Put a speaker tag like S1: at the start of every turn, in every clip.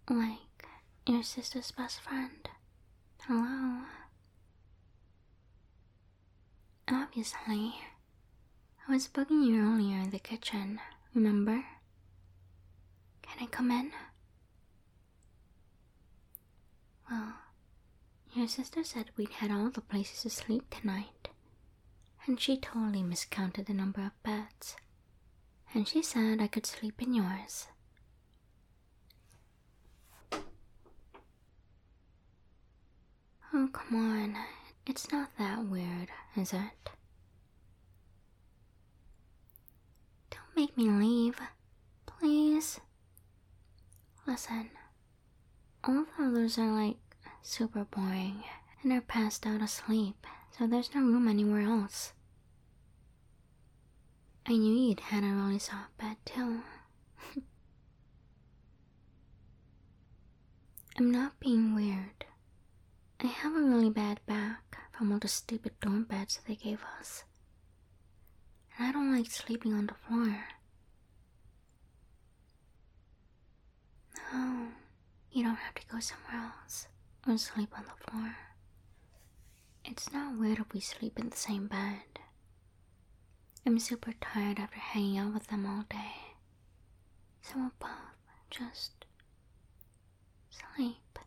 S1: Like, your sister's best friend. Hello? Obviously. I was bugging you earlier in the kitchen, remember? Can I come in? Well, your sister said we'd had all the places to sleep tonight. And she totally miscounted the number of beds. And she said I could sleep in yours. Oh, come on. It's not that weird, is it? Don't make me leave. Please. Listen. All the others are like super boring and are passed out asleep, so there's no room anywhere else. I knew you'd had a really soft bed too. I'm not being weird. I have a really bad back from all the stupid dorm beds they gave us. And I don't like sleeping on the floor. No, you don't have to go somewhere else or sleep on the floor. It's not weird if we sleep in the same bed. I'm super tired after hanging out with them all day. So we'll both just sleep.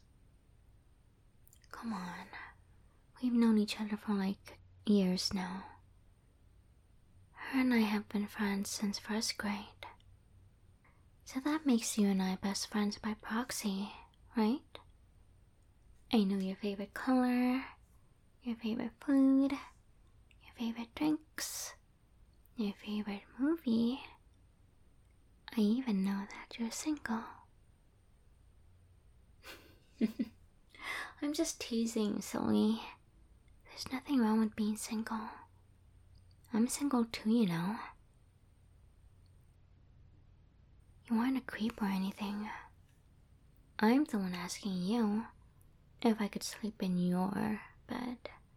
S1: Come on. We've known each other for like years now. Her and I have been friends since first grade. So that makes you and I best friends by proxy, right? I know your favorite color, your favorite food, your favorite drinks, your favorite movie. I even know that you're single. I'm just teasing, silly. There's nothing wrong with being single. I'm single too, you know. You aren't a creep or anything. I'm the one asking you if I could sleep in your bed.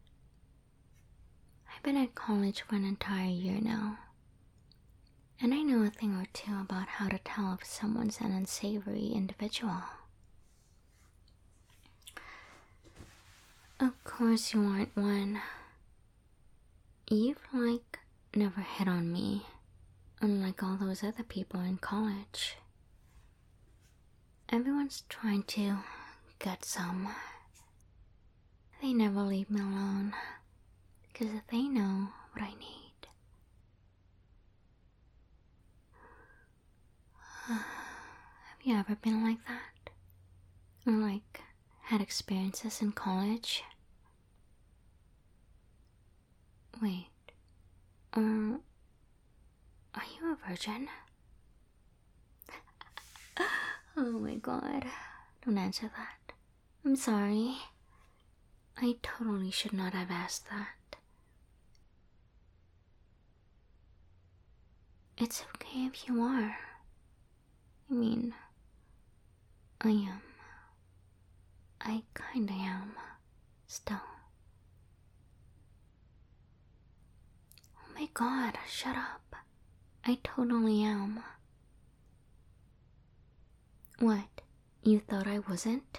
S1: I've been at college for an entire year now, and I know a thing or two about how to tell if someone's an unsavory individual. Of course you aren't one. You've, like, never hit on me, unlike all those other people in college. Everyone's trying to get some. They never leave me alone, because they know what I need. Have you ever been like that? Or like, had experiences in college? Wait, are you a virgin? Oh my god, don't answer that. I'm sorry. I totally should not have asked that. It's okay if you are. I mean, I am. I kinda am. Still. Oh my god, shut up. I totally am. What? You thought I wasn't?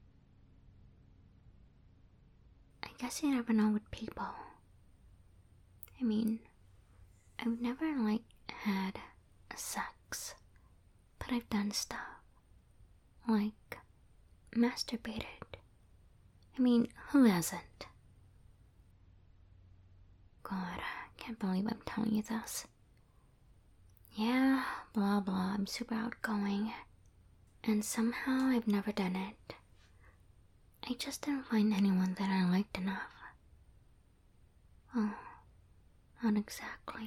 S1: I guess you never know with people. I mean, I've never, had sex. But I've done stuff. Like, masturbated. I mean, who hasn't? God, I can't believe I'm telling you this. Yeah, blah blah, I'm super outgoing. And somehow I've never done it. I just didn't find anyone that I liked enough. Oh, not exactly.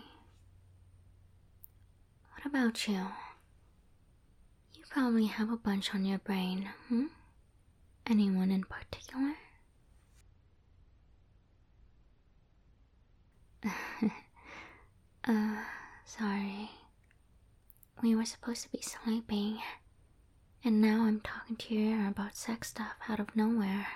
S1: What about you? You probably have a bunch on your brain, hmm? Anyone in particular? Sorry. We were supposed to be sleeping, and now I'm talking to your ear about sex stuff out of nowhere.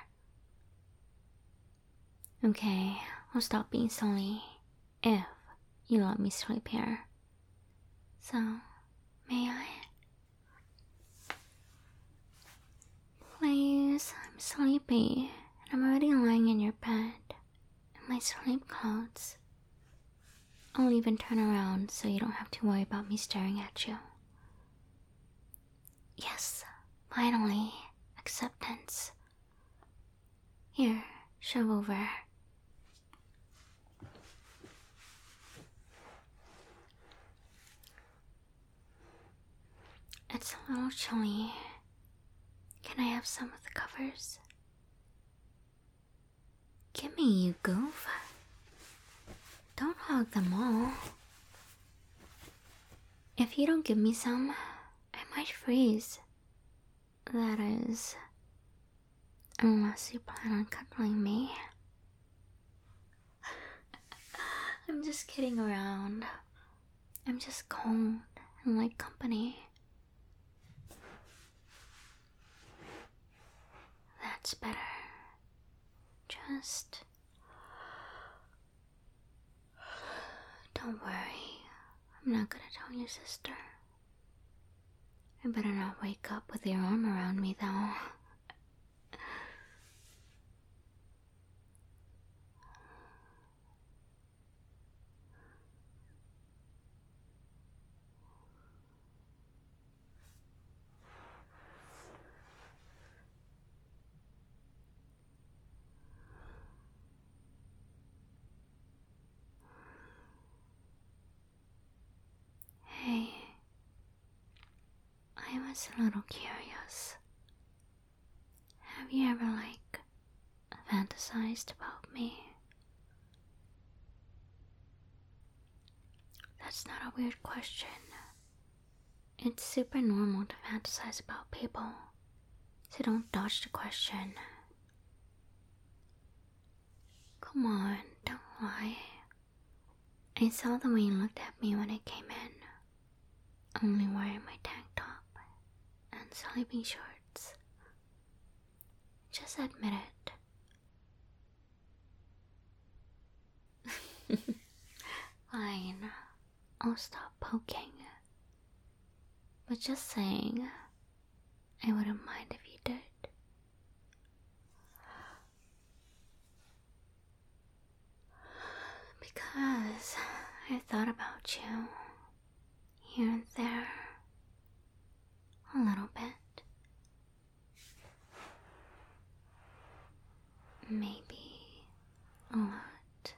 S1: Okay, I'll stop being silly if you let me sleep here. So, may I? Please, I'm sleepy, and I'm already lying in your bed, in my sleep clothes. I'll even turn around so you don't have to worry about me staring at you. Yes, finally, acceptance. Here, shove over. It's a little chilly. Can I have some of the covers? Gimme, you goof. Don't hog them all. If you don't give me some, I might freeze. That is, unless you plan on cuddling me. I'm just kidding around. I'm just cold and like company. That's better. Just don't worry. I'm not gonna tell your sister. I better not wake up with your arm around me, though. Hey, I was a little curious. Have you ever, fantasized about me? That's not a weird question. It's super normal to fantasize about people, so don't dodge the question. Come on, don't lie. I saw the way you looked at me when I came in, only wearing my tank top and sleeping shorts. Just admit it. Fine, I'll stop poking. But just saying, I wouldn't mind if you did. Because I thought about you here and there a little bit. Maybe a lot.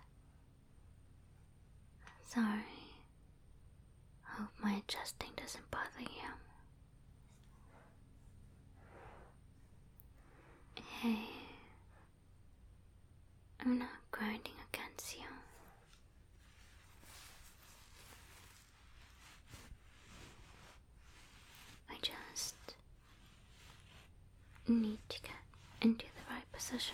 S1: Sorry. Hope my adjusting doesn't bother you. Hey, I'm not grinding against you. I just need to get into the right position.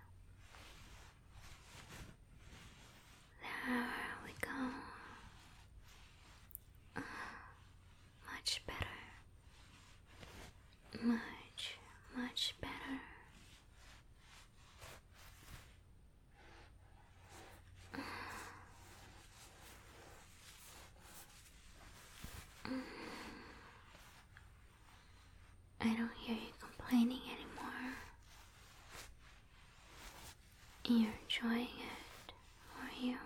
S1: There we go. Much better. Much, much better. I don't hear you complaining anymore. You're enjoying it, are you?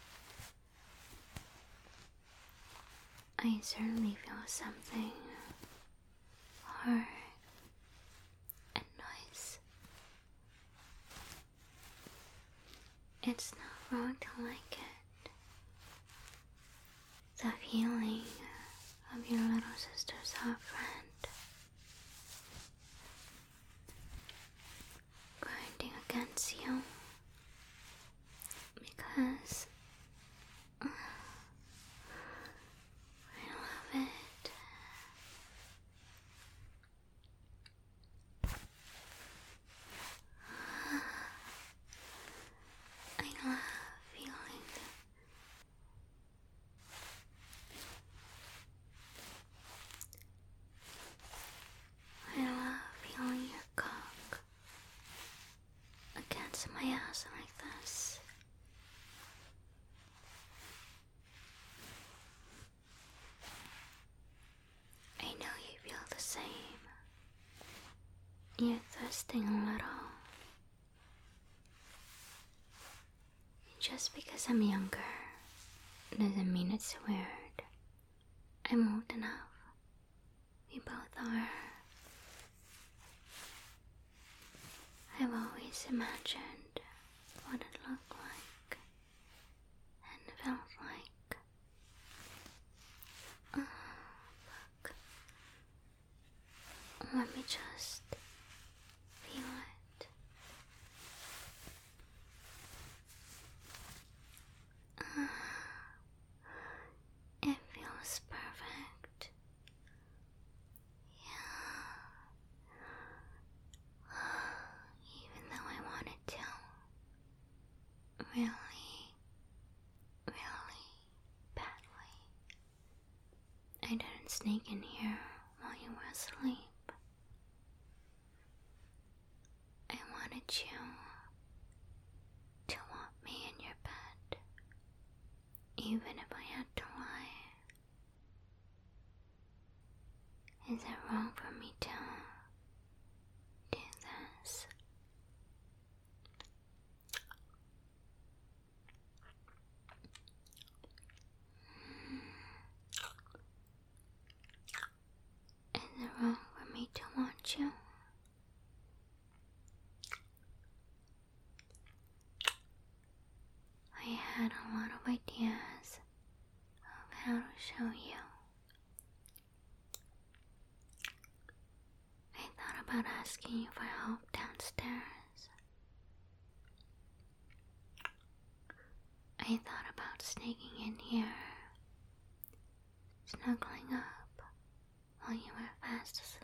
S1: I certainly feel something hard and nice. It's not wrong to like it. The feeling of your little sister's hot friend grinding against you because I love it. I love feeling I love feeling your cock against my adjusting a little. Just because I'm younger doesn't mean it's weird. I'm old enough. We both are. I've always imagined what it looked like and felt like. Oh, look. Let me just feel it. It feels perfect. Yeah. Even though I wanted to. Really, really badly. I didn't sneak in here while you were asleep. I wanted you to want me in your bed, even if I had to lie. Is it wrong for me to do this? Is it wrong for me to want you? I had a lot of ideas of how to show you. I thought about asking you for help downstairs. I thought about sneaking in here, snuggling up while you were fast asleep.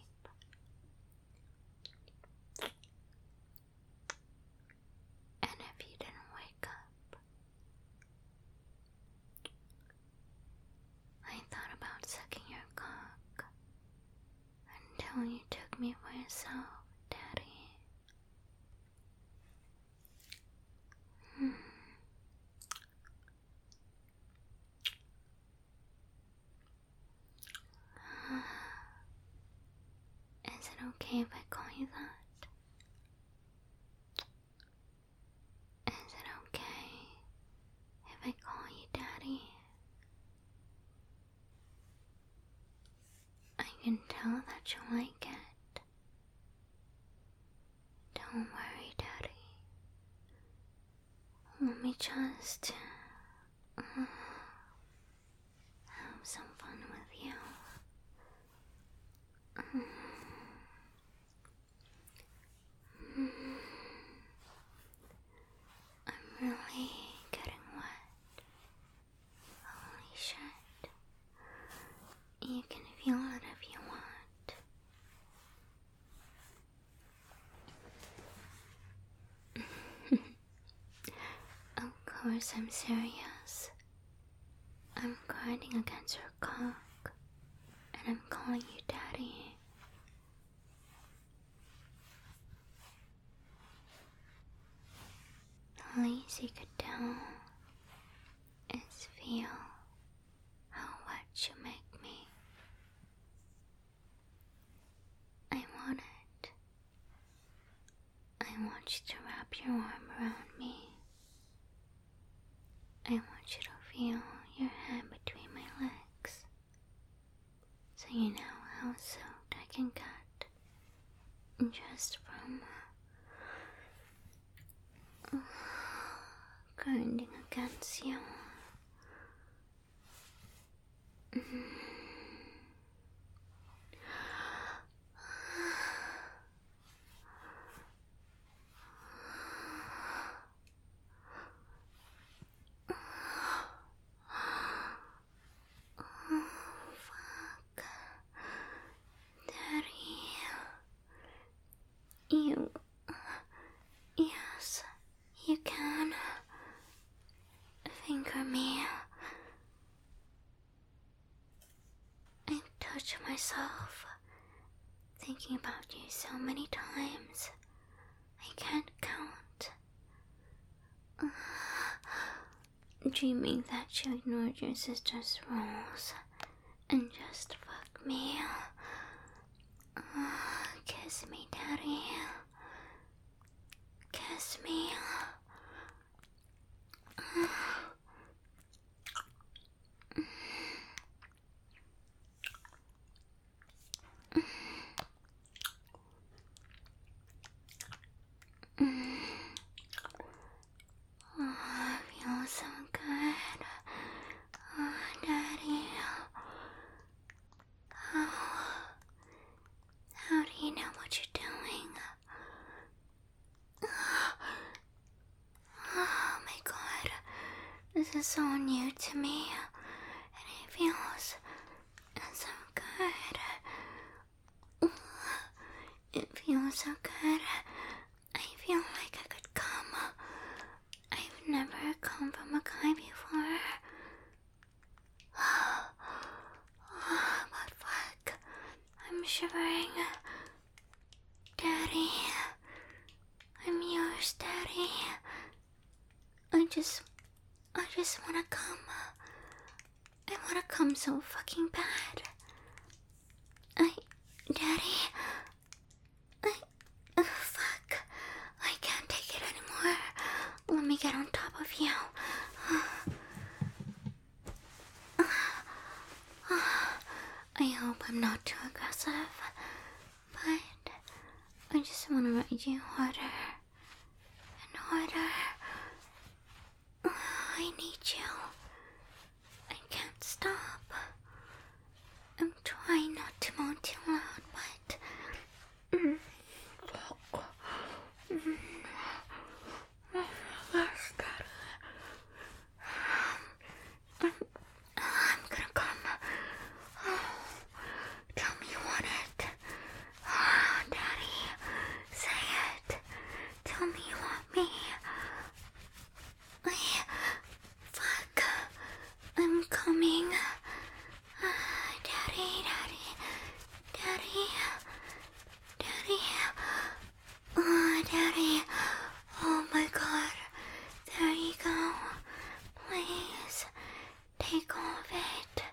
S1: And if you didn't wake up, I thought about sucking your cock until you took me for yourself, Daddy. Is it okay if I call you that? Is it okay if I call you Daddy? I can tell that you like it. Don't worry, Daddy. Let me just have some fun with you. I'm really getting wet. Holy shit. You can feel it if you want. Of course I'm serious. I'm grinding against your cock, and I'm calling you Daddy. The least you could do is feel how wet you make me. I want it. I want you to wrap your arm around me. I want you to feel your hand between my legs, so you know how soaked I can get just from grinding against you. You... Yes, you can finger me. I touch myself, thinking about you so many times, I can't count. Dreaming that you ignored your sister's rules and just fuck me. Kiss me, Daddy. Kiss me. Oh, it feels so good. Oh, Daddy. How do you know what you're doing? Oh my god. This is so new to me. And it feels so good. It feels so good. I feel like I could come. I've never come from a guy before. But fuck. I'm shivering. Daddy. I'm yours, Daddy. I just wanna come. I wanna come so fucking bad. Daddy. Fuck. I can't take it anymore. Let me get on top of you. I hope I'm not too aggressive, but I just want to ride you harder and harder. I need you. I can't stop. I'm trying not to moan too loud, but... I'm gonna come. Tell me you want it. Daddy, say it. Tell me you want me. Fuck. I'm coming. Daddy. Oh, Daddy. Oh my god. There you go. Please. Take all of it.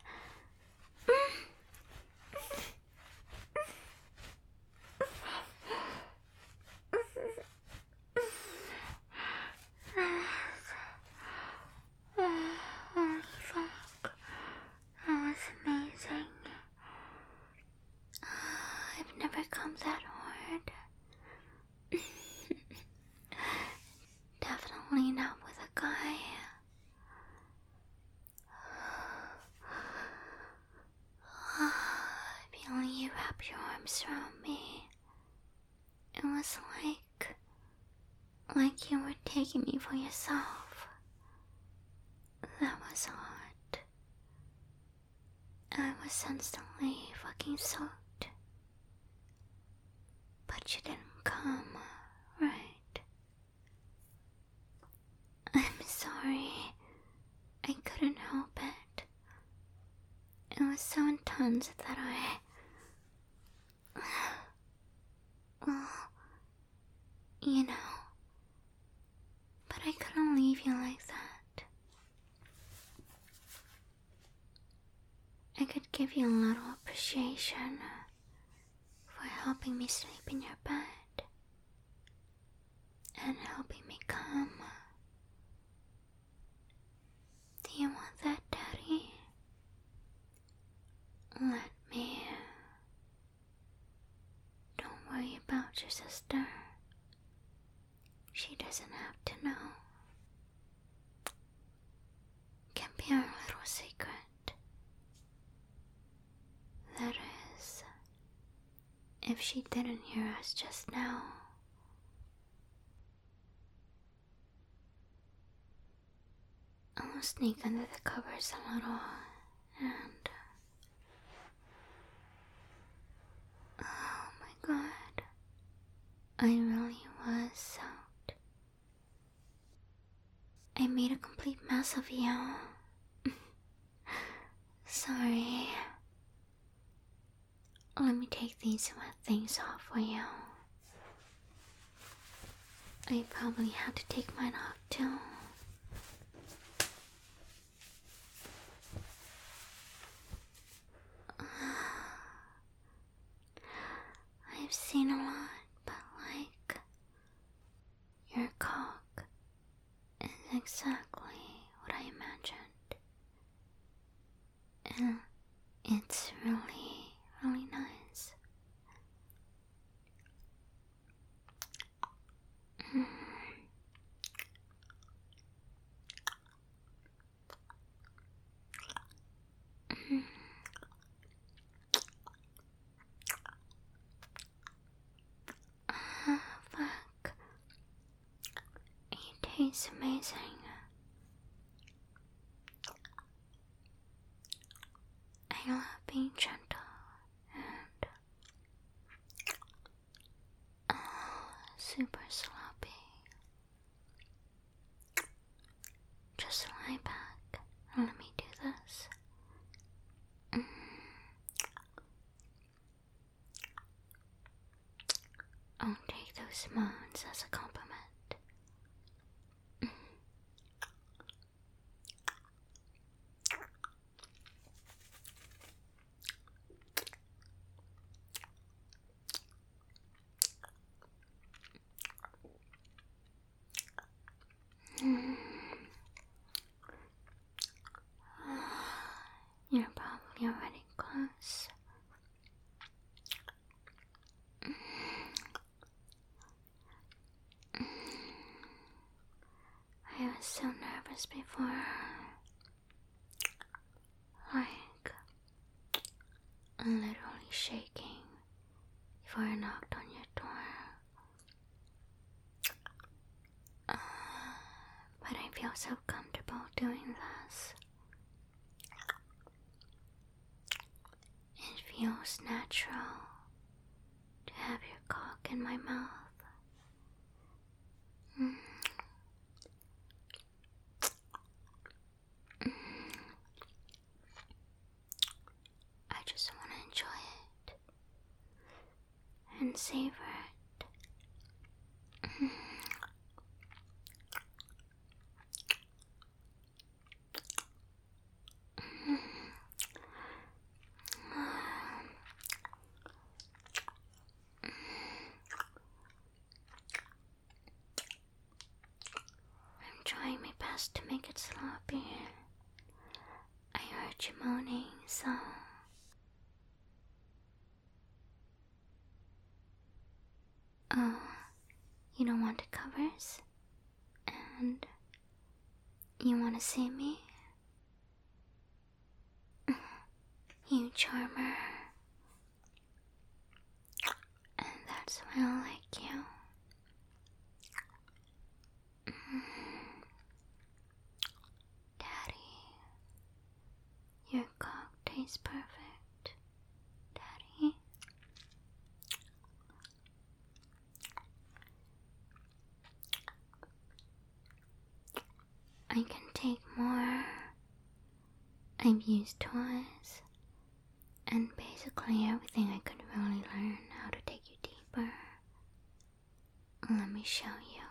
S1: Holy fuck. That was amazing. I've never come that hard. Definitely not with a guy. Feeling you wrap your arms around me. It was like you were taking me for yourself. That was hot. I was instantly fucking soaked. But you didn't come, right? I'm sorry. I couldn't help it. It was so intense that well, you know. But I couldn't leave you like that. I could give you a little appreciation for helping me sleep in your bed and helping me come. Do you want that, Daddy? Let me. Don't worry about your sister. She doesn't have to know. Can be our little secret. That is, if she didn't hear us just now. I'll sneak under the covers a little and... Oh my god. I really was soaked. I made a complete mess of you. Sorry. Let me take these wet things off for you. I probably had to take mine off too. I've seen a lot. exactly what I imagined. And it's really, really nice. Fuck. It tastes amazing. I love being gentle and super sloppy. Just lie back and let me do this. I'll take those moans as a compliment. You're probably already close. I was so nervous before. Like, literally shaking before I knocked on your door. But I feel so comfortable doing this. It feels natural to have your cock in my mouth. I just want to enjoy it and savor it. I'm trying my best to make it sloppy. I heard you moaning, so... Oh, you don't want the covers? And you want to see me? You charmer. And that's why I like you. Daddy, your cock tastes perfect. Daddy. I can take more. I've used toys and basically everything I could really learn how to take you deeper. Let me show you.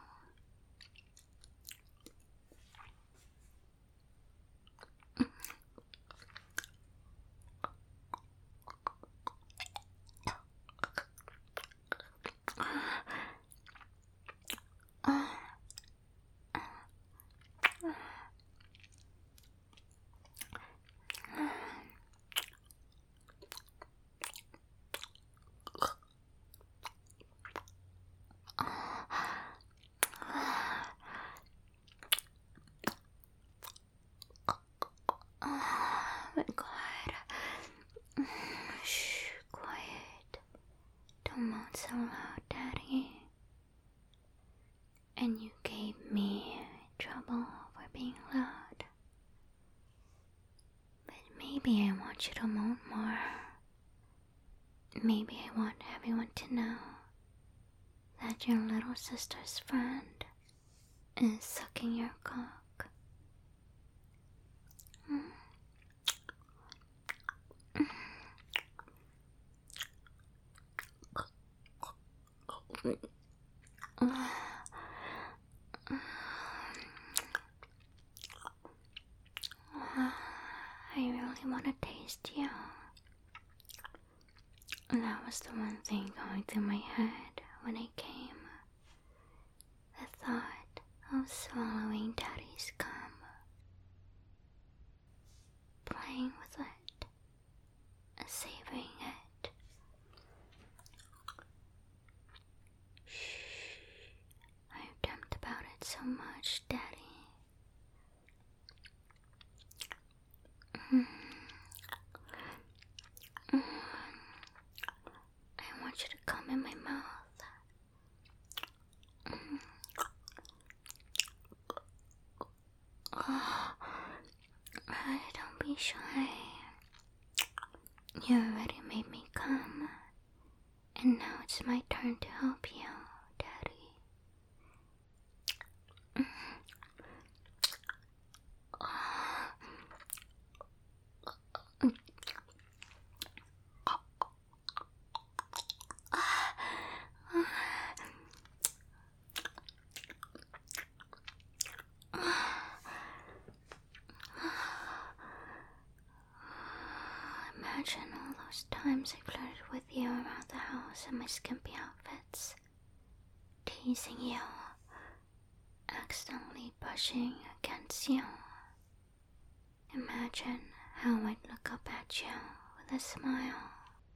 S1: But God, shh, quiet. Don't moan so loud, Daddy. And you gave me trouble for being loud. But maybe I want you to moan more. Maybe I want everyone to know that your little sister's friend is sucking your cock. I really want to taste you. That was the one thing going through my head when I came. The thought of swallowing Daddy's Daddy's come. Playing with it. Savoring it. I've dreamt about it so much, Daddy. I want you to come in my mouth. Don't be shy. You already made me come, and now it's my turn to help you, Daddy. Imagine all those times I flirted with you around the house in my skimpy outfits, teasing you, accidentally brushing against you. Imagine how I'd look up at you with a smile.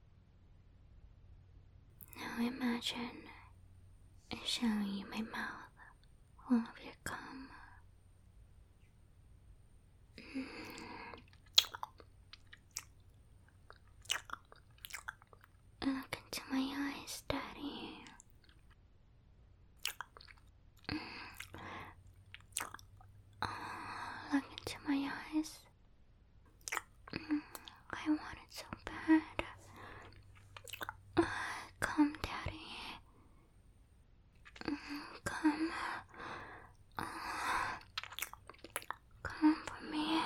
S1: Now imagine showing you my mouth full of your cum. Look into my eyes, Daddy. Look into my eyes. I want it so bad. Come, Daddy. Come. Come for me.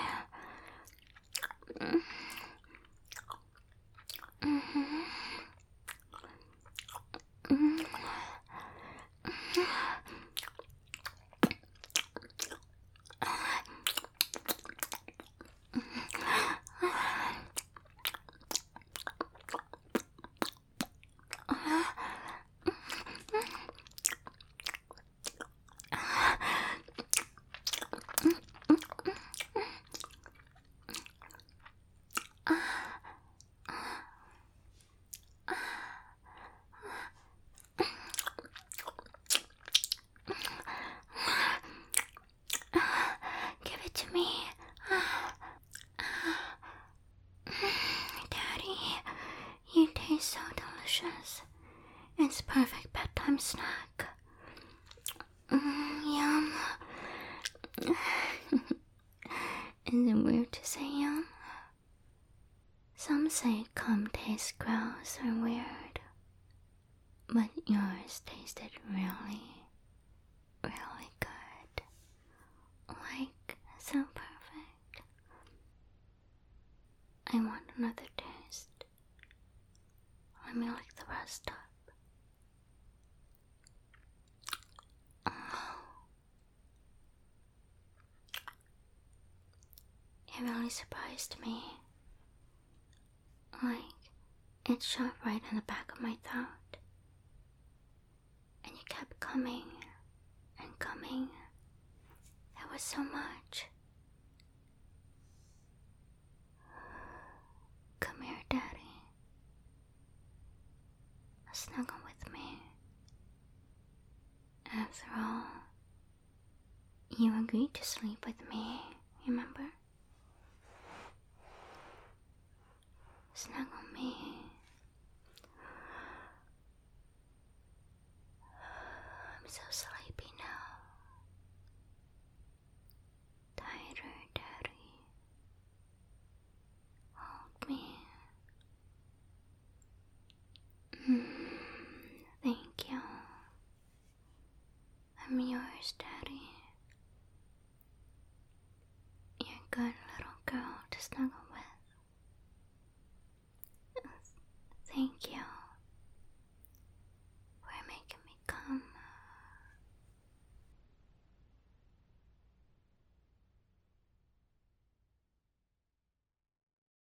S1: Give it to me. Daddy, you taste so delicious. It's perfect bedtime snack. Yum. Is it weird to say yum? Some say cum tastes gross or weird, but yours tasted really, really good. Like, so perfect. I want another taste. Let me lick the rest up. It really surprised me. Like, it shot right in the back of my throat. And you kept coming and coming. There was so much. Come here, Daddy. Snuggle with me. After all, you agreed to sleep with me, remember? Snuggle me. I'm so sleepy now. Tighter, Daddy. Hold me. Thank you. I'm yours, Daddy. You're a good little girl to snuggle